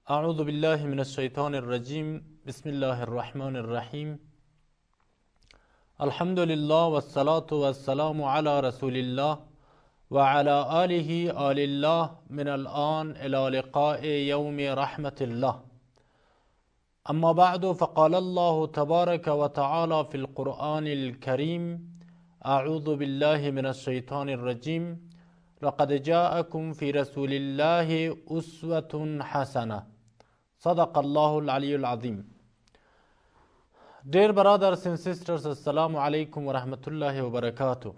أعوذ بالله من الشيطان الرجيم بسم الله الرحمن الرحيم الحمد لله والصلاة والسلام على رسول الله وعلى آله آل الله من الآن إلى لقاء يوم رحمة الله أما بعد فقال الله تبارك وتعالى في القرآن الكريم أعوذ بالله من الشيطان الرجيم لقد جاءكم في رسول الله أسوة حسنة صدق الله العلي العظيم. Dear brothers and sisters, Assalamu alaikum wa rahmatullahi wa barakatuh.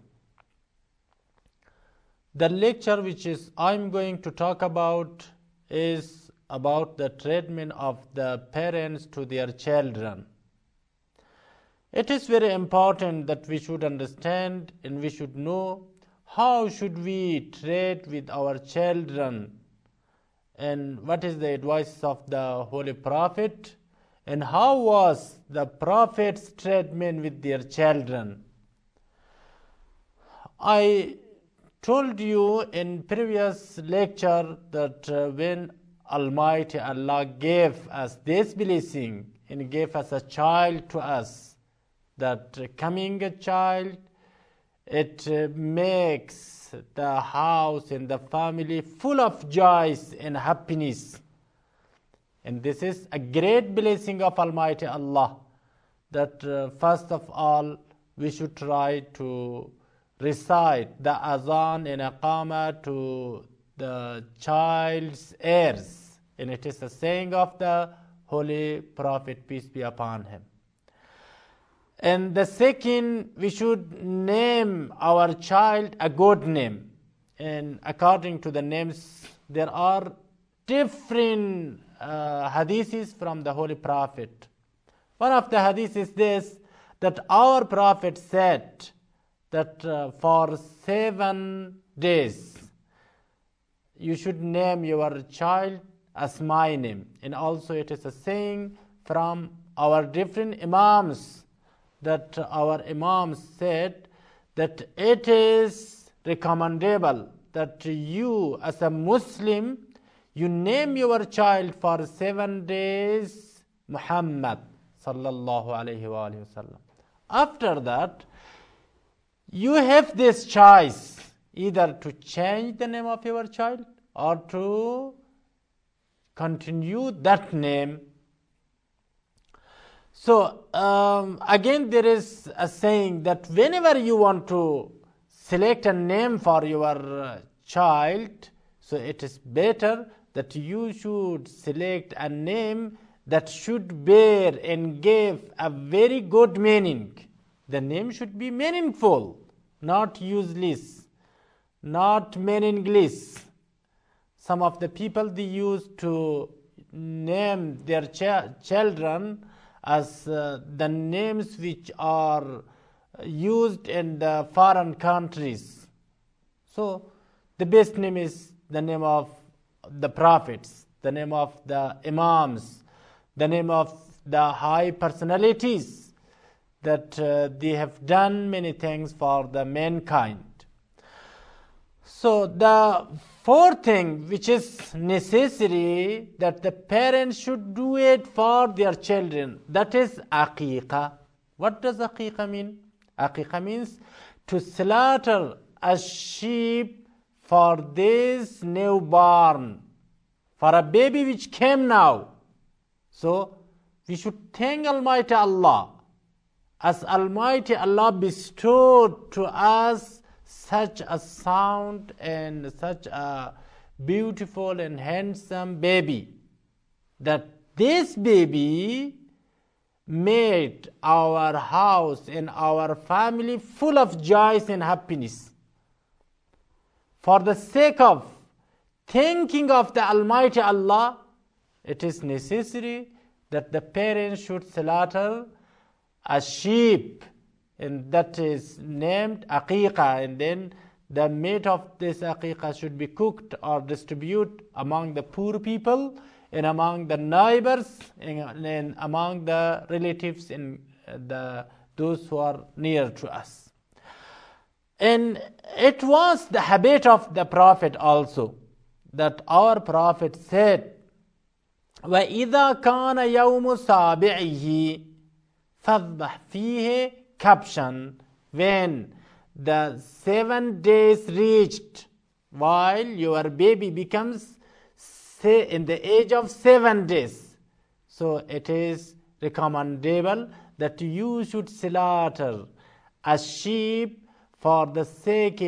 The lecture which I'm going to talk about is about the treatment of the parents to their children. It is very important that we should understand and we should know how should we treat with our children and what is the advice of the Holy Prophet and how was the Prophet's treatment with their children. I told you in previous lecture that when Almighty Allah gave us this blessing and gave us a child to us, that coming a child, it makes the house and the family full of joys and happiness. And this is a great blessing of Almighty Allah, that first of all we should try to recite the azan and aqama to the child's ears. And it is a saying of the Holy Prophet, peace be upon him. And the second, we should name our child a good name. And according to the names, there are different hadiths from the Holy Prophet. One of the hadiths is this, that our Prophet said that for 7 days you should name your child as my name. And also it is a saying from our different imams, that our imams said that it is recommendable that you as a Muslim, you name your child for 7 days Muhammad sallallahu alayhi wa sallam. After that, you have this choice either to change the name of your child or to continue that name. So again there is a saying that whenever you want to select a name for your child, so it is better that you should select a name that should bear and give a very good meaning. The name should be meaningful, not useless, not meaningless. Some of the people, they used to name their children as the names which are used in the foreign countries. So the best name is the name of the prophets, the name of the imams, the name of the high personalities that they have done many things for the mankind. So the fourth thing which is necessary, that the parents should do it for their children, that is aqiqah. What does aqiqah mean? Aqiqah means to slaughter a sheep for this newborn, for a baby which came now. So we should thank Almighty Allah, as Almighty Allah bestowed to us such a sound and such a beautiful and handsome baby, that this baby made our house and our family full of joys and happiness. For the sake of thinking of the Almighty Allah, it is necessary that the parents should slaughter a sheep, and that is named aqiqah, and then the meat of this aqiqah should be cooked or distributed among the poor people and among the neighbors and among the relatives and those who are near to us. And it was the habit of the Prophet also, that our Prophet said وإذا كان يوم سابعه فاذبح فيه كبشا. When the 7 days reached, while your baby becomes say in the age of 7 days, so it is recommendable that you should slaughter a sheep for the sake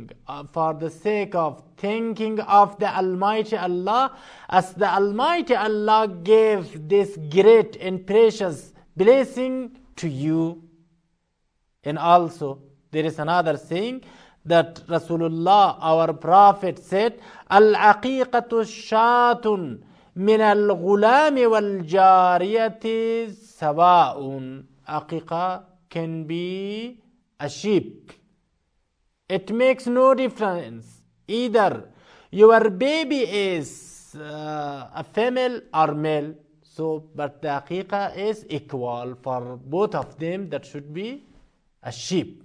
of thinking of the Almighty Allah, as the Almighty Allah gave this great and precious blessing to you. And also there is another saying that Rasulullah, our Prophet, said, Al-aqiqatu shatun min al-ghulami wal-jariyati sawa'un. Aqiqah can be a sheep. It makes no difference. Either your baby is a female or male. So, but the aqiqah is equal for both of them. That should be a sheep.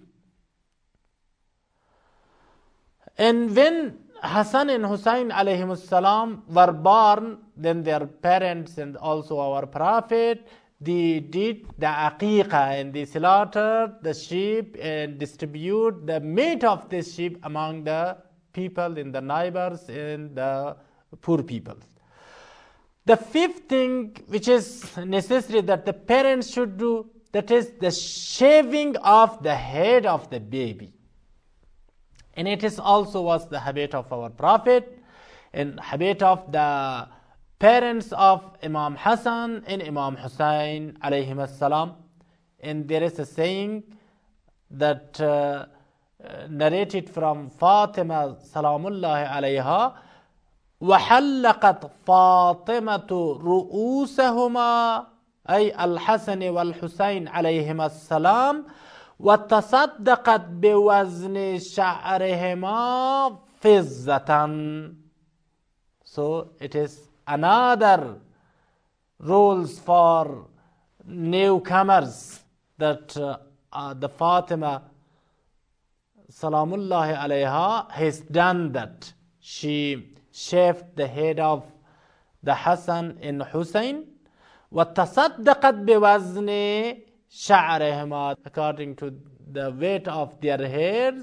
And when Hassan and Hussein alayhimus salam were born, then their parents and also our Prophet, they did the aqiqah and they slaughtered the sheep and distribute the meat of this sheep among the people in the neighbors and the poor people. The fifth thing which is necessary that the parents should do, that is the shaving of the head of the baby. And it is also was the habit of our Prophet and habit of the parents of Imam Hassan and Imam Hussein alayhim as-salam. And there is a saying that narrated from Fatima salamullahi alayha, وَحَلَّقَتْ فَاطِمَةُ رُؤُوسَهُمَا أي الحسن والحسين عليهما السلام وتصدقت بوزن شعرهما فضة. So it is another rules for newcomers that the Fatima salamullahi alayha has done that. She shaved the head of the Hassan and Hussein. وَتَصَدَّقَتْ بِوَزْنِ شَعْرِهِمَا. According to the weight of their hairs,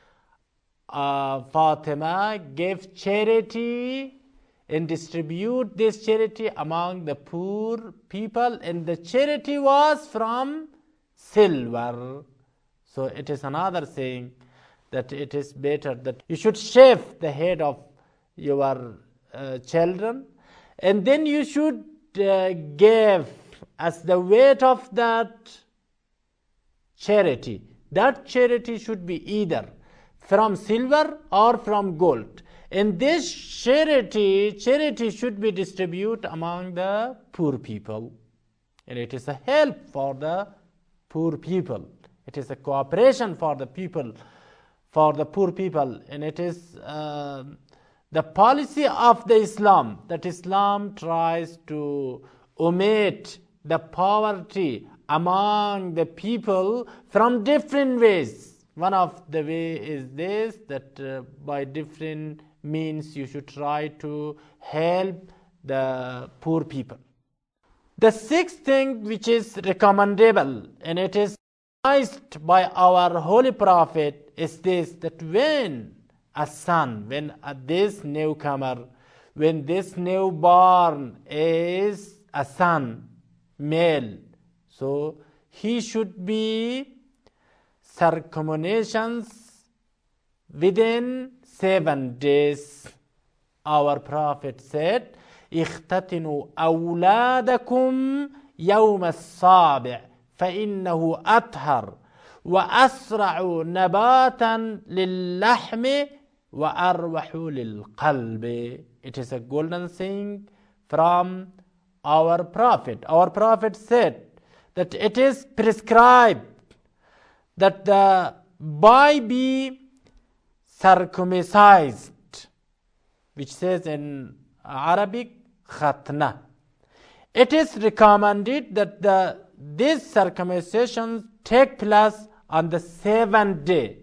Fatima gave charity and distribute this charity among the poor people, and the charity was from silver. So it is another saying that it is better that you should shave the head of your children, and then you should give as the weight of that charity. That charity should be either from silver or from gold. And this charity should be distributed among the poor people. And it is a help for the poor people. It is a cooperation for the people, for the poor people. And it is the policy of the Islam, that Islam tries to omit the poverty among the people from different ways. One of the way is this, that by different means you should try to help the poor people. The sixth thing which is recommendable, and it is advised by our Holy Prophet, is this, that when a son, when this newcomer, when this newborn is a son, male, so he should be circumcisions within 7 days. Our Prophet said, اختتنوا أولادكم يوم السابع فإنه أطهر وأسرع نباتا للحم وأروح للقلب. It is a golden saying from our Prophet. Our Prophet said that it is prescribed that the boy be circumcised, which says in Arabic, khatna. It is recommended that this circumcision take place on the 7th day,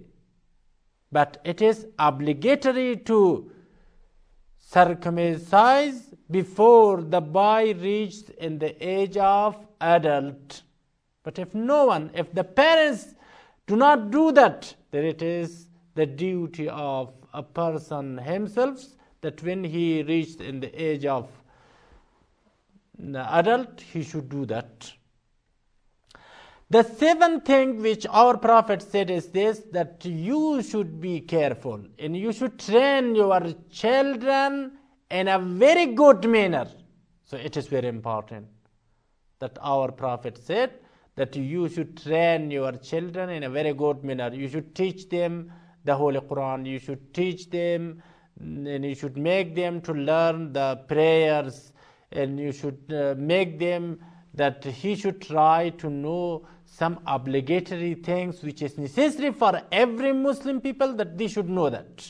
but it is obligatory to circumcise before the boy reached in the age of adult. But if no one, if the parents do not do that, then it is the duty of a person himself that when he reached in the age of the adult, he should do that. The seventh thing which our Prophet said is this, that you should be careful and you should train your children in a very good manner. So it is very important that our Prophet said that you should train your children in a very good manner. You should teach them the Holy Quran. You should teach them and you should make them to learn the prayers, and you should make them that he should try to know some obligatory things which is necessary for every Muslim people, that they should know that.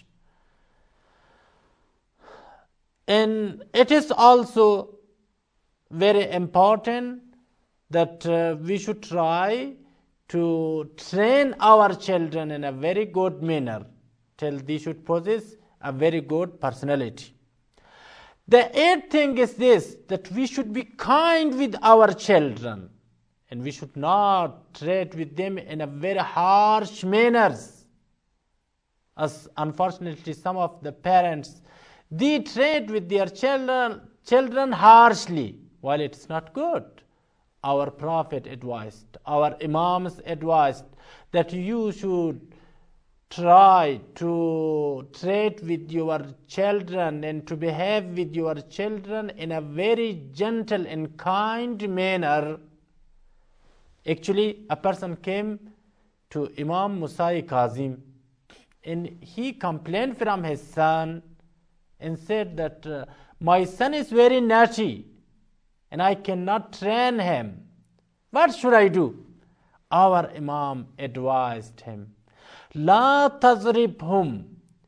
And it is also very important that we should try to train our children in a very good manner till they should possess a very good personality. The eighth thing is this, that we should be kind with our children and we should not treat with them in a very harsh manners. As unfortunately some of the parents, they treat with their children harshly, while it is not good. Our Prophet advised, our Imams advised that you should try to treat with your children and to behave with your children in a very gentle and kind manner. Actually, a person came to Imam Musai Kazim and he complained from his son and said that my son is very naughty and I cannot train him. What should I do? Our Imam advised him, لا تضربهم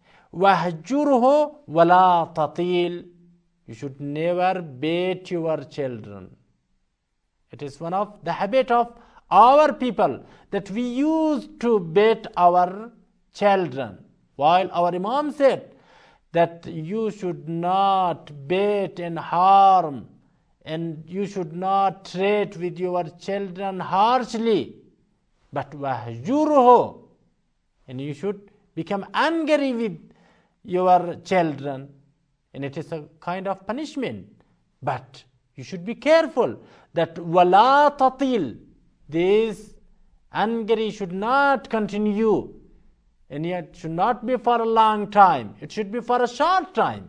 واهجره ولا تطيل. You should never beat your children. It is one of the habit of our people that we used to beat our children, while our Imam said that you should not beat and harm and you should not treat with your children harshly, but wahjuruhu, and you should become angry with your children, and it is a kind of punishment. But you should be careful that wala tatil, this anger should not continue, and yet should not be for a long time. It should be for a short time.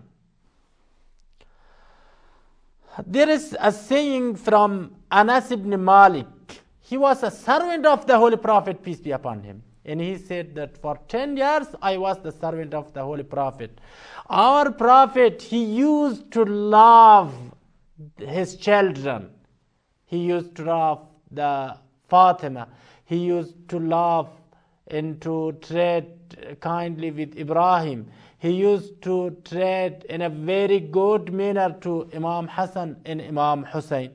There is a saying from Anas ibn Malik. He was a servant of the Holy Prophet, peace be upon him. And he said that for 10 years I was the servant of the Holy Prophet. Our Prophet, he used to love his children. He used to love the Fatima. He used to love and to treat kindly with Ibrahim. He used to treat in a very good manner to Imam Hassan and Imam Hussein.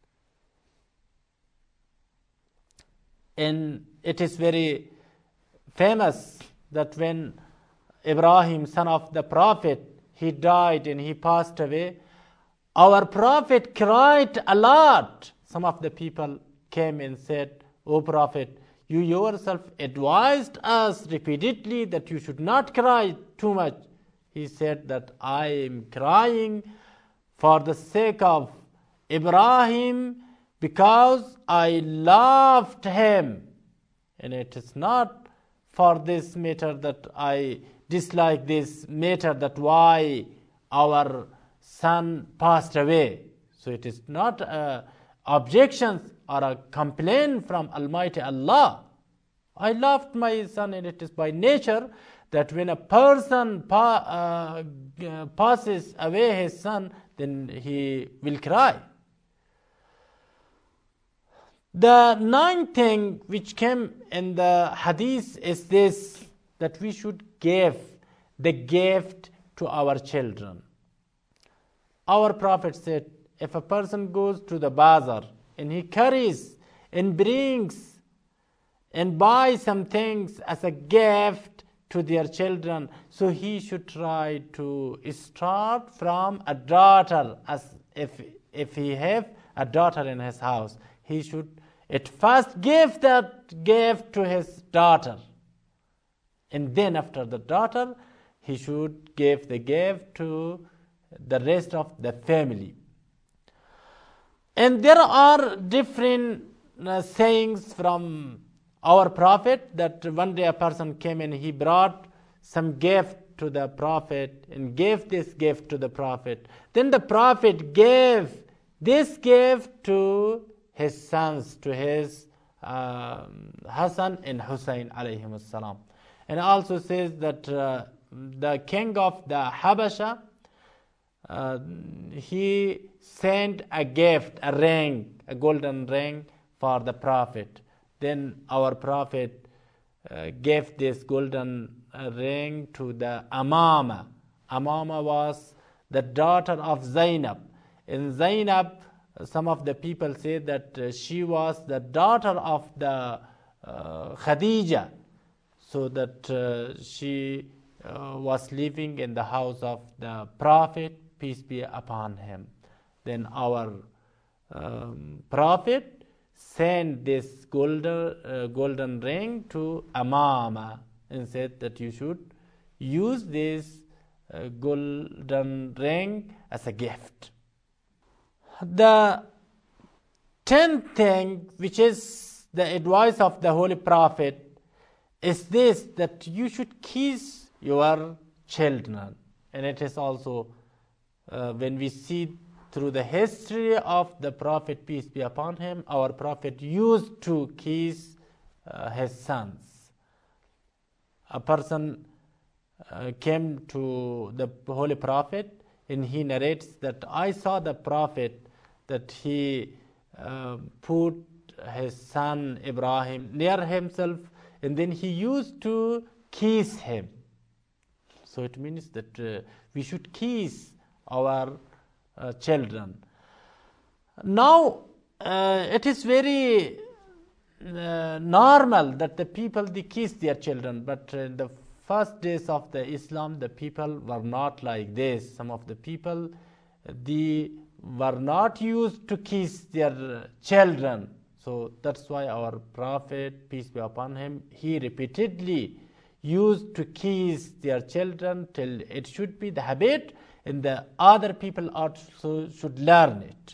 And it is very famous that when Ibrahim, son of the Prophet, he died and he passed away, our Prophet cried a lot. Some of the people came and said, O Prophet, you yourself advised us repeatedly that you should not cry too much. He said that I am crying for the sake of Ibrahim because I loved him. And it is not for this matter that I dislike this matter, that why our son passed away. So it is not objections or a complaint from Almighty Allah. I loved my son, and it is by nature that when a person passes away his son, then he will cry. The ninth thing which came in the hadith is this, that we should give the gift to our children. Our Prophet said, if a person goes to the bazaar and he carries and brings and buys some things as a gift to their children, so he should try to start from a daughter. As if he have a daughter in his house, he should at first give that gift to his daughter, and then after the daughter he should give the gift to the rest of the family. And there are different sayings from our Prophet, that one day a person came and he brought some gift to the Prophet and gave this gift to the Prophet. Then the Prophet gave this gift to his sons, to his Hassan and Hussein alayhim salam. And also says that the king of the Habasha, he sent a gift, a ring, a golden ring for the Prophet. Then our Prophet gave this golden ring to the Amama. Amama was the daughter of Zainab. And Zainab, some of the people say that she was the daughter of the Khadija, so that she was living in the house of the Prophet, peace be upon him. Then our Prophet sent this golden ring to Amama and said that you should use this golden ring as a gift. The 10th thing, which is the advice of the Holy Prophet, is this, that you should kiss your children. And it is also when we see through the history of the Prophet, peace be upon him, our Prophet used to kiss his sons. A person came to the Holy Prophet and he narrates that I saw the Prophet that he put his son Ibrahim near himself and then he used to kiss him. So it means that we should kiss our children. Now it is very normal that the people they kiss their children, but in the first days of the Islam the people were not like this. Some of the people they were not used to kiss their children. So that's why our Prophet, peace be upon him, he repeatedly used to kiss their children till it should be the habit and the other people also should learn it.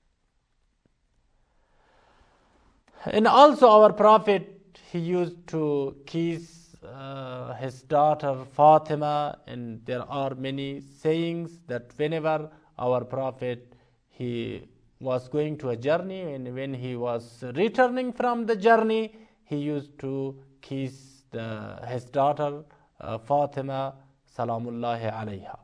And also our Prophet, he used to kiss his daughter Fatima, and there are many sayings that whenever our Prophet, he was going to a journey and when he was returning from the journey, he used to kiss his daughter Fatima salamullahi alayha.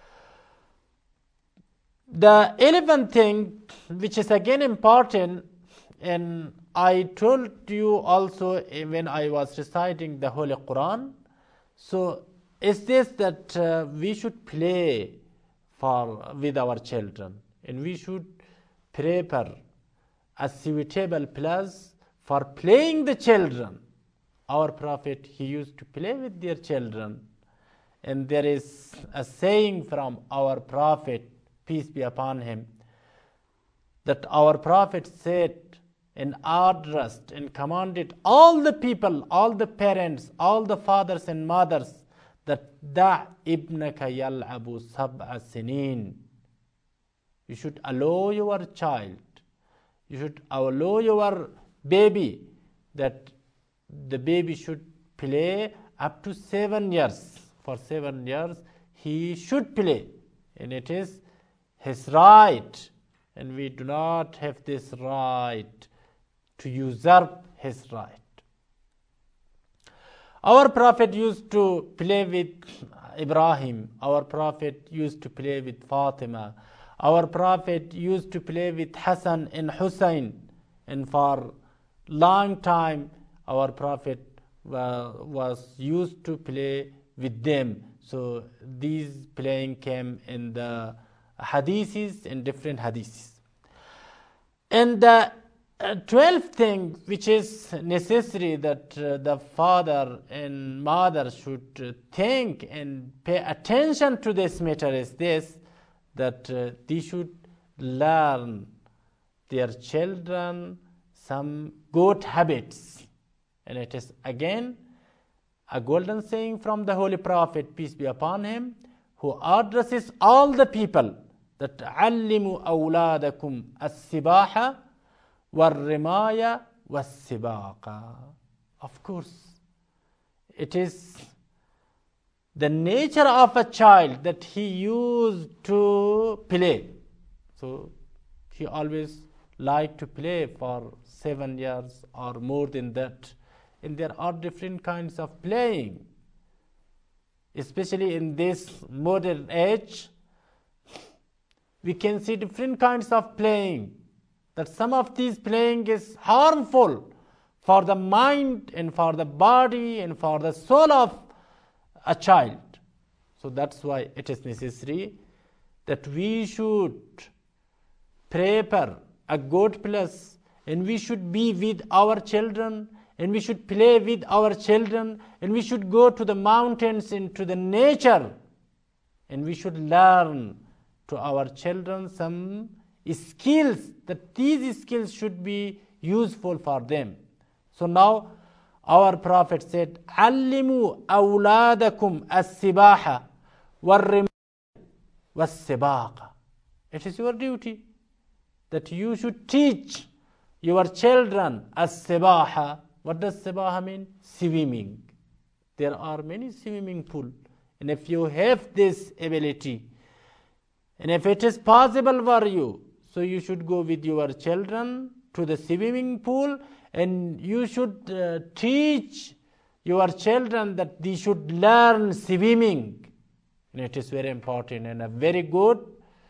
The 11th thing, which is again important, and I told you also when I was reciting the Holy Quran, so is this that we should play with our children, and we should prepare a suitable place for playing the children. Our Prophet, he used to play with their children, and there is a saying from our Prophet, peace be upon him, that our Prophet said and addressed and commanded all the people, all the parents, all the fathers and mothers, that da' ibnaka yal'abu sab'a sinin. You should allow your child, you should allow your baby, that the baby should play up to 7 years. For 7 years he should play, and it is his right, and we do not have this right to usurp his right. Our Prophet used to play with Ibrahim. Our Prophet used to play with Fatima. Our Prophet used to play with Hassan and Hussein, and for long time our Prophet was used to play with them. So these playing came in the hadiths, in different hadiths. And the 12th thing which is necessary that the father and mother should think and pay attention to this matter is this, that they should learn their children some good habits. And it is again a golden saying from the Holy Prophet, peace be upon him, who addresses all the people that علموا أولادكم السباحة والرماية والسباقة. Of course, it is the nature of a child that he used to play. So he always liked to play for 7 years or more than that. And there are different kinds of playing, especially in this modern age. We can see different kinds of playing, that some of these playing is harmful for the mind and for the body and for the soul of a child. So that's why it is necessary that we should prepare a good place, and we should be with our children, and we should play with our children, and we should go to the mountains, into the nature, and we should learn to our children some skills, that these skills should be useful for them. So now our Prophet said, علموا أولادكم السباحة والرماية والسباقة. It is your duty that you should teach your children as-sibaha. What does sibaha mean? Swimming. There are many swimming pools, and if you have this ability, and if it is possible for you, so you should go with your children to the swimming pool, and you should teach your children that they should learn swimming. And it is very important and a very good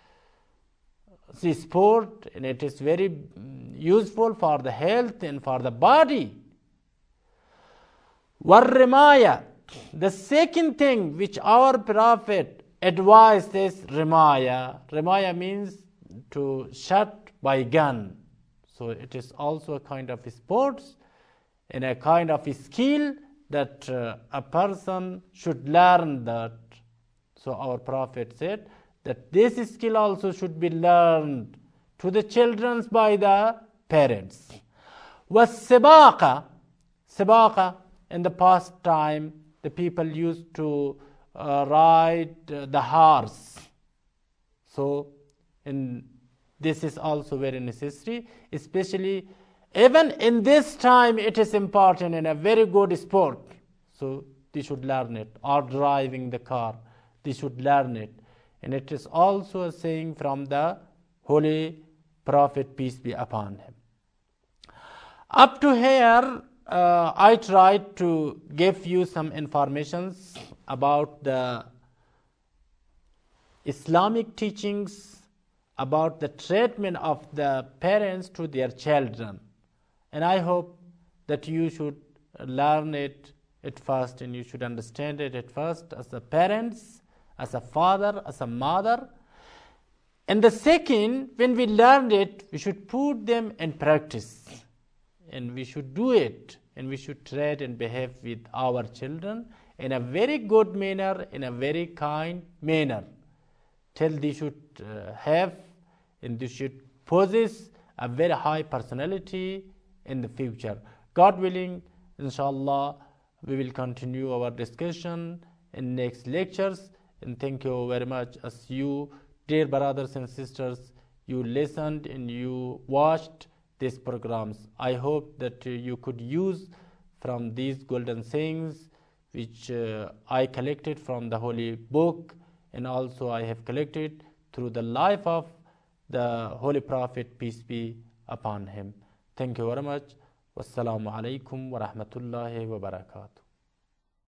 sport, and it is very useful for the health and for the body. Warrimaya. The second thing which our Prophet advised is Rimaya. Rimaya means to shoot by gun. So it is also a kind of sports and a kind of skill that a person should learn that. So our Prophet said that this skill also should be learned to the children by the parents. Was sibaqa. Sibaqa, in the past time, the people used to ride the horse. So this is also very necessary, especially even in this time it is important and a very good sport. So they should learn it, or driving the car, they should learn it. And it is also a saying from the Holy Prophet, peace be upon him. Up to here, I tried to give you some informations about the Islamic teachings, about the treatment of the parents to their children. And I hope that you should learn it at first, and you should understand it at first as a parents, as a father, as a mother. And the second, when we learned it, we should put them in practice. And we should do it, and we should treat and behave with our children in a very good manner, in a very kind manner, till they should have and they should possess a very high personality in the future. God willing, inshallah, we will continue our discussion in next lectures. And thank you very much, as you, dear brothers and sisters, you listened and you watched these programs. I hope that you could use from these golden sayings which I collected from the Holy Book, and also I have collected through the life of the Holy Prophet, peace be upon him. Thank you very much. Wassalamu alaikum wa rahmatullahi wa barakatuh.